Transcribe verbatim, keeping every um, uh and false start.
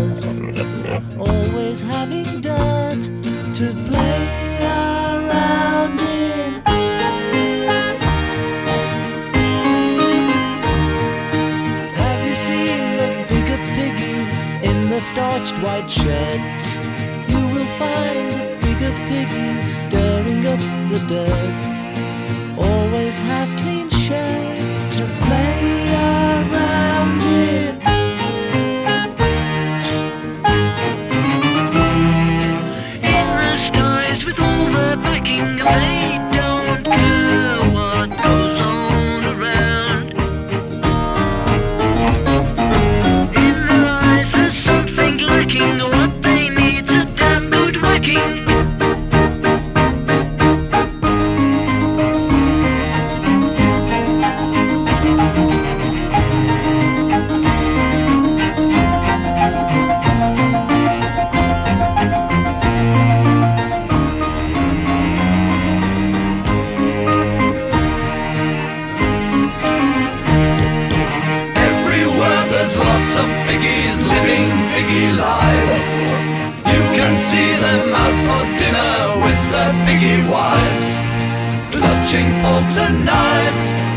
us, always having dirt to play around in. Have you seen the bigger piggies in the starched white sheds? You will find the bigger piggies stirring up the dirt, always have clean sheds to play around in. In the skies with all the backing, they don't care what goes on around. In their eyes there's something lacking, what they need's a damn good whacking. There's lots of piggies living piggy lives. You can see them out for dinner with their piggy wives, clutching forks and knives